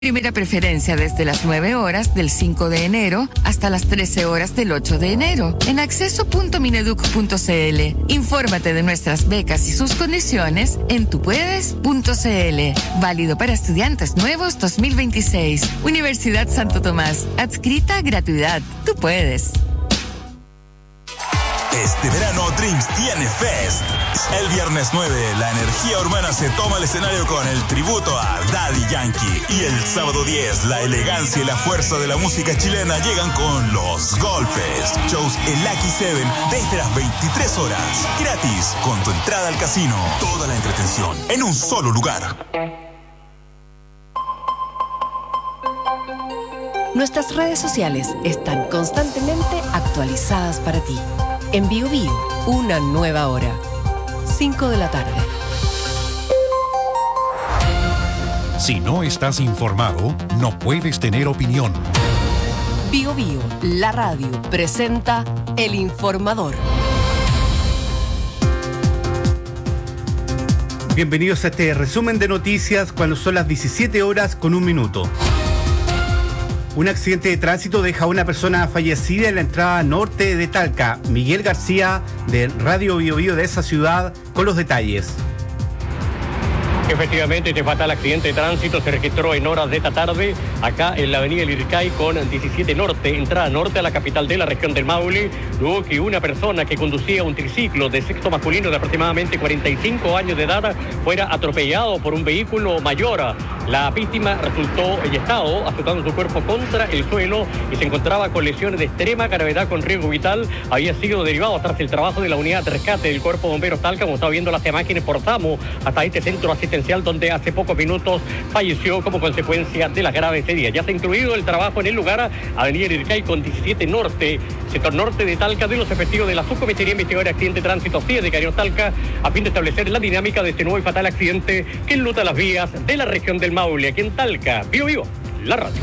Primera preferencia desde las 9 horas del 5 de enero hasta las 13 horas del 8 de enero en acceso.mineduc.cl. Infórmate de nuestras becas y sus condiciones en tupuedes.cl. Válido para estudiantes nuevos 2026. Universidad Santo Tomás. Adscrita a gratuidad. Tú puedes. Este verano Dreams tiene Fest. El viernes 9, la energía urbana se toma el escenario con el tributo a Daddy Yankee. Y el sábado 10, la elegancia y la fuerza de la música chilena llegan con Los Golpes. Shows en Lucky 7 desde las 23 horas. Gratis, con tu entrada al casino. Toda la entretención en un solo lugar. Nuestras redes sociales están constantemente actualizadas para ti. En BioBio, una nueva hora. 5 de la tarde. Si no estás informado, no puedes tener opinión. BioBio, la radio, presenta El Informador. Bienvenidos a este resumen de noticias cuando son las 17 horas con 1 minuto. Un accidente de tránsito deja a una persona fallecida en la entrada norte de Talca. Miguel García, de Radio BioBio de esa ciudad, con los detalles. Efectivamente, este fatal accidente de tránsito se registró en horas de esta tarde, acá en la avenida Liricay con 17 Norte, entrada norte a la capital de la región del Maule, luego que una persona que conducía un triciclo de sexo masculino de aproximadamente 45 años de edad fuera atropellado por un vehículo mayor. La víctima resultó eyectado, azotando su cuerpo contra el suelo y se encontraba con lesiones de extrema gravedad con riesgo vital. Había sido derivado tras el trabajo de la unidad de rescate del Cuerpo de Bomberos Talca, como estaba viendo las imágenes, por SAMU hasta este centro asistencial donde hace pocos minutos falleció como consecuencia de las graves heridas. Ya se ha incluido el trabajo en el lugar, avenida Liricay con 17 Norte, sector norte de Talca, de los efectivos de la Subcomisaría Investigadora de Accidente de Tránsito CIE de Cariño Talca, a fin de establecer la dinámica de este nuevo y fatal accidente que enluta las vías de la región del Maule. Aquí en Talca, BioBio, la radio.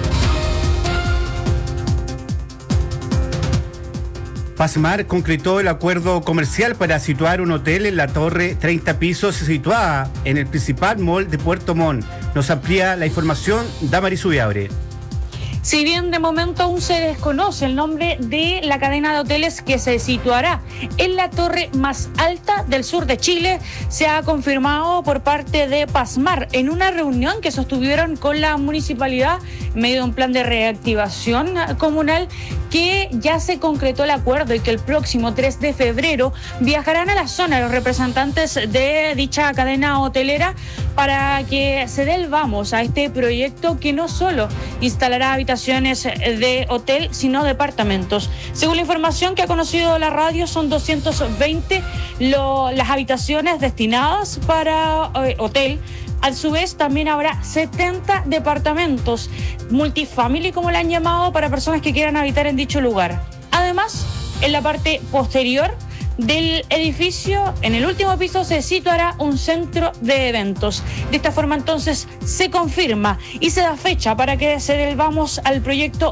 Pasmar concretó el acuerdo comercial para situar un hotel en la torre 30 pisos situada en el principal mall de Puerto Montt. Nos amplía la información Damaris Ubiabre. Si bien de momento aún se desconoce el nombre de la cadena de hoteles que se situará en la torre más alta del sur de Chile, se ha confirmado por parte de Pasmar en una reunión que sostuvieron con la municipalidad en medio de un plan de reactivación comunal, que ya se concretó el acuerdo y que el próximo 3 de febrero viajarán a la zona los representantes de dicha cadena hotelera para que se dé el vamos a este proyecto que no solo instalará habitaciones de hotel, sino departamentos. Según la información que ha conocido la radio, son 220 las habitaciones destinadas para hotel. A su vez, también habrá 70 departamentos multifamily, como le han llamado, para personas que quieran habitar en dicho lugar. Además, en la parte posterior del edificio, en el último piso, se situará un centro de eventos. De esta forma, entonces, se confirma y se da fecha para que se dé el vamos al proyecto